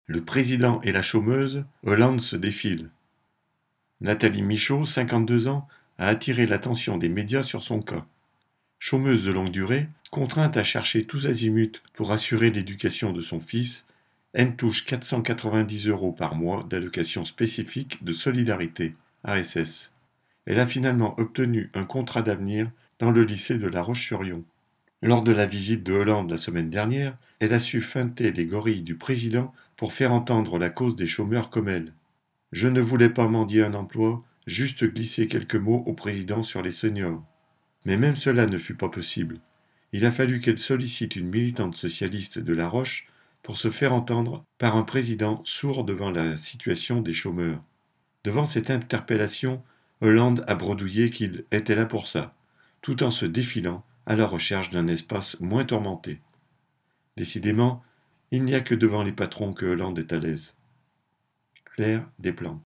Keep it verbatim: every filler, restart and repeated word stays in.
Le président et la chômeuse, Hollande se défilent. Nathalie Michaud, cinquante-deux ans, a attiré l'attention des médias sur son cas. Chômeuse de longue durée, contrainte à chercher tous azimuts pour assurer l'éducation de son fils, elle touche quatre cent quatre-vingt-dix euros par mois d'allocation spécifique de solidarité, A S S. Elle a finalement obtenu un contrat d'avenir dans le lycée de La Roche-sur-Yon. Lors de la visite de Hollande la semaine dernière, elle a su feinter les gorilles du président pour faire entendre la cause des chômeurs comme elle. Je ne voulais pas mendier un emploi, juste glisser quelques mots au président sur les seniors. Mais même cela ne fut pas possible. Il a fallu qu'elle sollicite une militante socialiste de La Roche pour se faire entendre par un président sourd devant la situation des chômeurs. Devant cette interpellation, Hollande a bredouillé qu'il était là pour ça, tout en se défilant à la recherche d'un espace moins tourmenté. Décidément, il n'y a que devant les patrons que Hollande est à l'aise. Claire Desplanques.